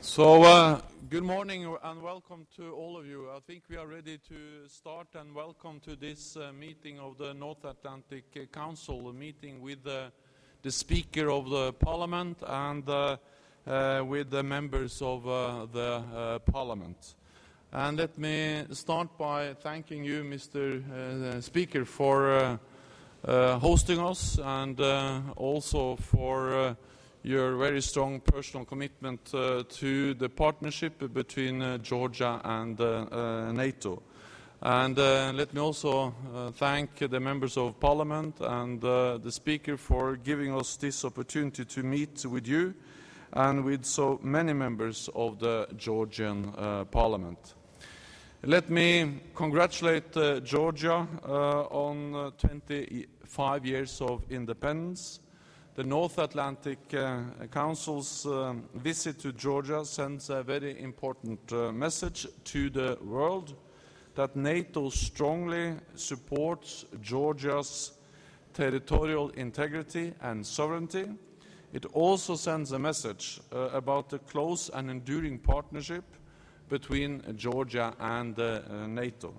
Good morning and welcome to all of you. I think we are ready to start, and welcome to this meeting of the North Atlantic Council, a meeting with the Speaker of the Parliament and with the members of the Parliament. And let me start by thanking you, Mr. Speaker, for hosting us and also for your very strong personal commitment to the partnership between Georgia and NATO. And let me also thank the members of Parliament and the Speaker for giving us this opportunity to meet with you and with so many members of the Georgian Parliament. Let me congratulate Georgia on 25 years of independence. The North Atlantic Council's visit to Georgia sends a very important message to the world that NATO strongly supports Georgia's territorial integrity and sovereignty. It also sends a message about the close and enduring partnership between Georgia and NATO.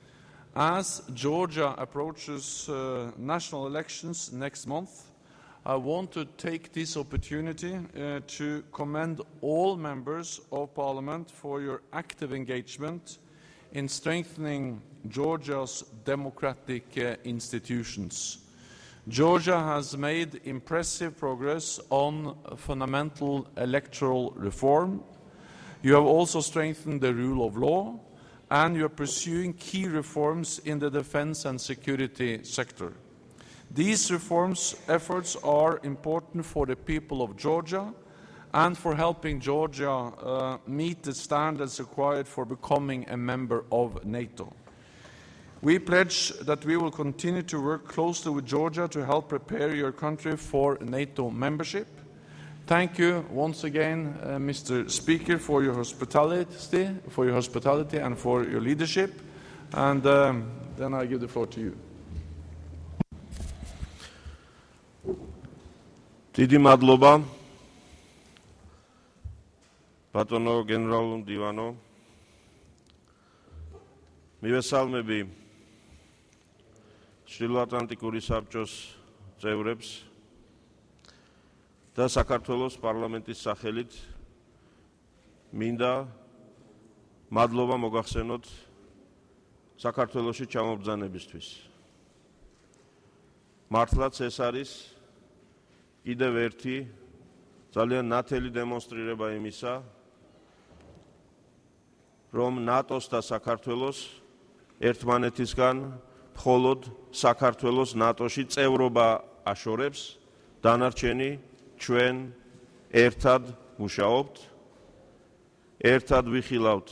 As Georgia approaches national elections next month, I want to take this opportunity to commend all members of Parliament for your active engagement in strengthening Georgia's democratic institutions. Georgia has made impressive progress on fundamental electoral reform. You have also strengthened the rule of law, and you are pursuing key reforms in the defense and security sector. These reforms efforts are important for the people of Georgia and for helping Georgia meet the standards required for becoming a member of NATO. We pledge that we will continue to work closely with Georgia to help prepare your country for NATO membership. Thank you once again, Mr. Speaker, for your hospitality and for your leadership. And then I give the floor to you. Დიდი მადლობა ბატონო გენერალ მდივანო მივესალმები ჩრდილოატლანტიკური საბჭოს წევრებს და საქართველოს პარლამენტის სახელით მინდა მადლობა მოგახსენოთ საქართველოში ჩამობრძანებისთვის. მართლაც ეს არის კიდევ ერთი ძალიან ნათელი დემონსტრირება იმისა, რომ ნატოს და საქართველოს ერთმანეთისგან მხოლოდ საქართველოს ნატოში წევრობა აშორებს, დანარჩენი ჩვენ ერთად მუშაობთ, ერთად ვიხილავთ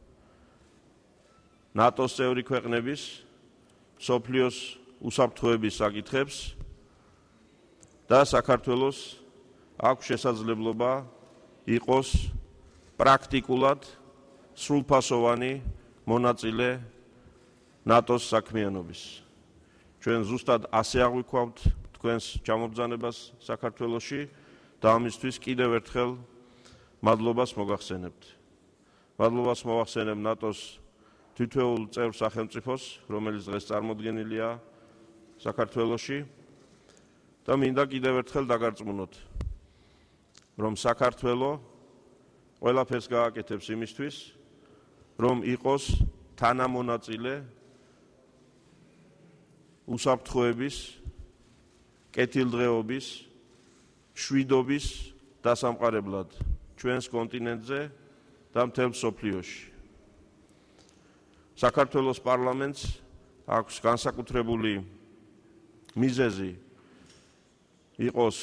ნატოს წევრი ქვეყნების მსოფლიოს უსაფრთხოების საკითხებს და საქართველოს აქვს შესაძლებლობა იყოს პრაქტიკულად სრულფასოვანი მონაწილე ნატოს საქმიანობის. ჩვენ ზუსტად ასე აღვიქვამთ თქვენს ჩამობრძანებას საქართველოში და ამისთვის კიდევ ერთხელ მადლობას მოგახსენებთ. მადლობას მოვახსენებ ნატოს თითოეულ წევრ სახელმწიფოს, რომელიც დღეს წარმოდგენილია საქართველოში. და მინდა კიდევ ერთხელ დაგარწმუნოთ, რომ საქართველო ყველაფერს გააკეთებს იმისთვის, რომ იყოს თანამონაწილე უსაფრთხოების, კეთილდღეობის, მშვიდობის დასამყარებლად ჩვენს კონტინენტზე და მთელ მსოფლიოში. საქართველოს პარლამენტს აქვს განსაკუთრებული მიზეზი იყოს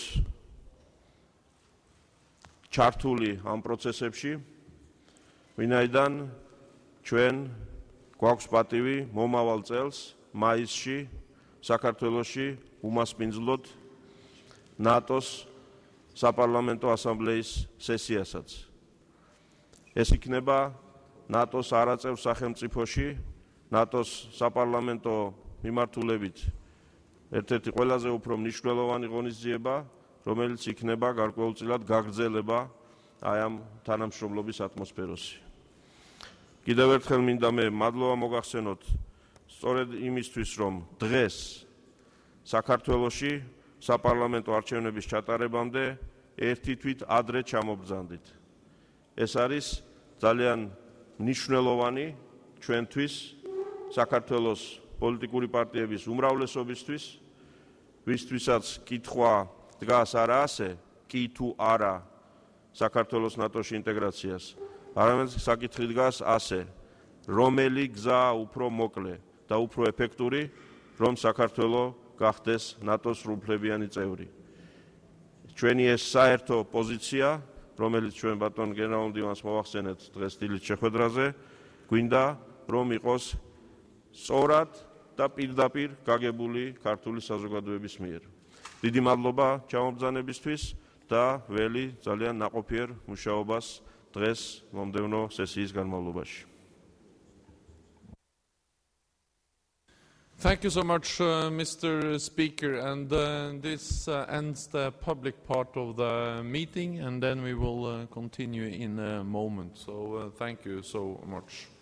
ჩართული ამ პროცესებში, ვინაიდან ჩვენ გვაქვს პატივი მომავალ წელს მაისში საქართველოში უმასპინძლოთ ნატოს საპარლამენტო ასამბლეის სესიასაც. ეს იქნება ნატოს არაწევ სახელმწიფოში, ნატოს საპარლამენტო მიმართულებით ერთ-ერთი ყველაზე უფრო მნიშვნელოვანი ღონისძიება, რომელიც იქნება გარკვეულწილად გაგრძელება აი ამ თანამშრომლობის ატმოსფეროში. კიდევ ერთხელ მინდა მე მადლობა მოგახსენოთ სწორედ იმისთვის, რომ დღეს საქართველოში საპარლამენტო არჩევნების ჩატარებამდე ერთი თვით ადრე ჩამობრძანდით. ეს არის ძალიან მნიშვნელოვანი ჩვენთვის, საქართველოს პოლიტიკური პარტიების უმრავლესობისთვის, ვისთვისაც კითხვა დგას არა ასე, კი თუ არა საქართველოს ნატოში ინტეგრაციას, არამედ საკითხი დგას ასე, რომელი გზა უფრო მოკლე და უფრო ეფექტური, რომ საქართველო გახდეს ნატოს სრულუფლებიანი წევრი. ჩვენი ეს საერთო პოზიცია, რომელიც ჩვენ ბატონ გენერალურ მდივანს მოვახსენეთ დღეს დილით შეხვედრაზე, გვინდა რომ იყოს სწორად და პირდაპირ გაგებული ქართული საზოგადოების მიერ. დიდი მადლობა ჩამობრძანებისთვის და ველი ძალიან ნაყოფიერ მუშაობას დღეს მომდევნო სესიის განმავლობაში. Thank you so much, Mr. Speaker. And this ends the public part of the meeting, and then we will continue in a moment. So thank you so much.